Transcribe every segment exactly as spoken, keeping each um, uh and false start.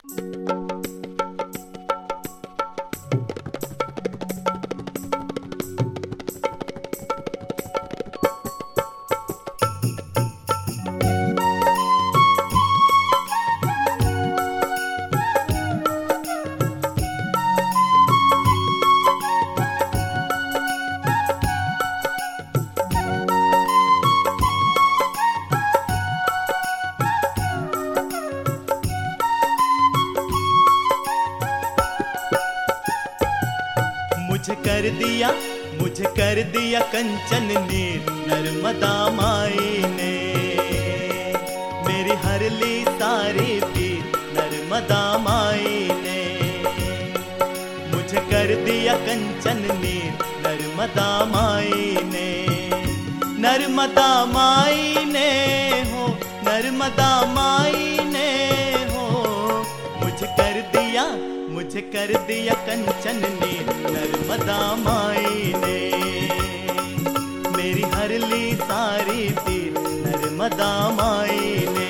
मुझे कर दिया मुझे कर दिया कंचन नीर नर्मदा माई ने, मेरी हर ली सारी पीर नर्मदा माई ने। मुझे कर दिया कंचन नीर नर्मदा माई ने, नर्मदा माई ने हो नर्मदा माई ने हो। मुझे कर दिया मुझे कर दिया कंचन नीर नर्मदा माई ने, मेरी हर ली सारी पीर नर्मदा माई ने।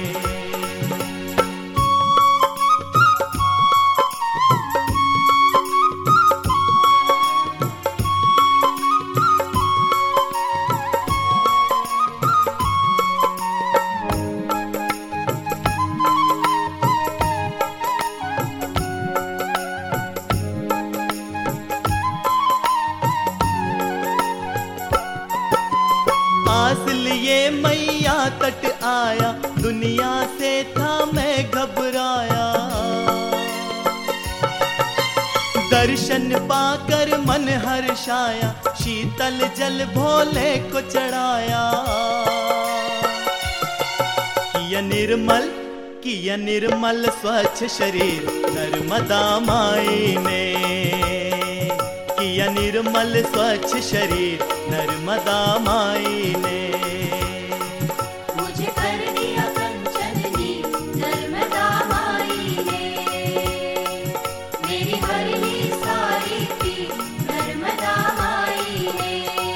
आस लिए मैया तट आया, दुनिया से था मैं घबराया। दर्शन पाकर मन हर्षाया, शीतल जल भोले को चढ़ाया। किया निर्मल किया निर्मल स्वच्छ शरीर नर्मदा माई ने, किया निर्मल स्वच्छ शरीर नर्मदा माई ने। मुझे कर दिया कंचन नीर नर्मदा माई ने, मेरी हर ली सारी पीर नर्मदा माई ने।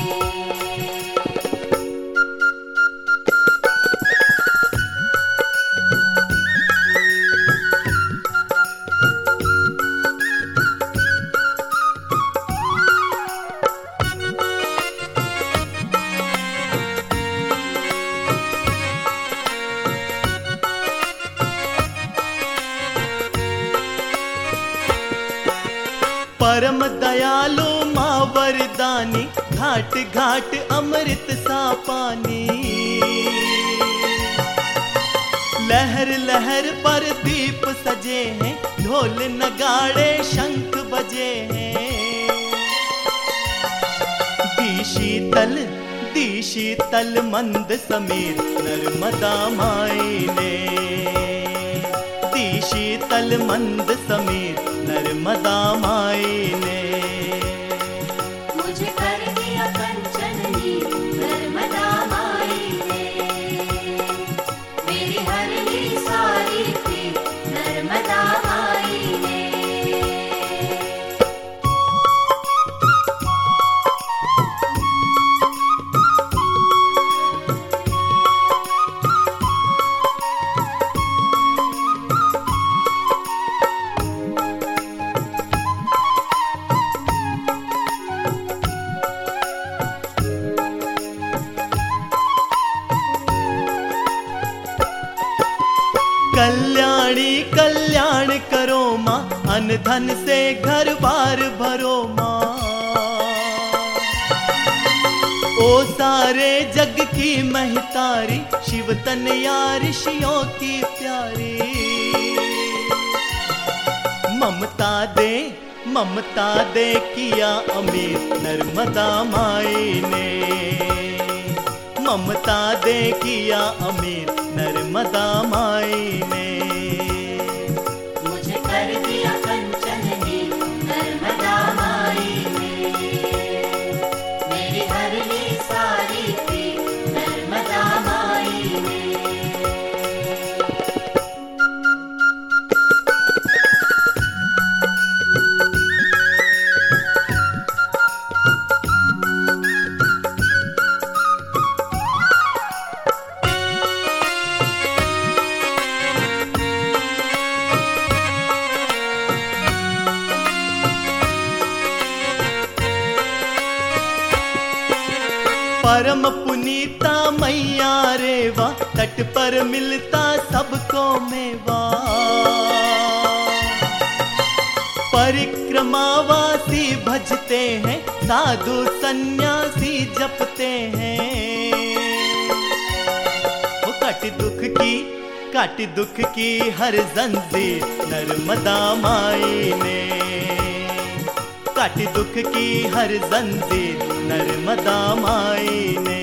परम दयालु माँ वरदानी, घाट घाट अमृत सा पानी। लहर लहर पर दीप सजे हैं, ढोल नगाड़े शंख बजे हैं। दी शीतल दी शीतल मंद समीर नर्मदा माई ने, दी शीतल मंद समीर नर्मदा माई ने। मुझे कर दिया कंचन नीर नर्मदा माई ने, मेरी हर ली सारी पीर नर्मदा माई ने। कल्याणी कल्याण करो माँ, अन धन से घर बार भरो माँ। ओ सारे जग की महतारी, शिव तनया ऋषियों की प्यारी। ममता दे ममता दे किया अमीर नर्मदा माई ने, ममता दे किया अमीर नर्मदा माई ने। मुझे कर दिया कंचन नीर नर्मदा माई ने, मेरी हर ली सारी पीर नर्मदा माई ने। परम पुनीता मैया रेवा, तट पर मिलता सबको मेवा। परिक्रमावासी भजते हैं, साधु सन्यासी जपते हैं। वो काट दुख की काट दुख की हर जंजीर नर्मदा माई ने, काट दुख की हर जंजीर नर्मदा माई ने।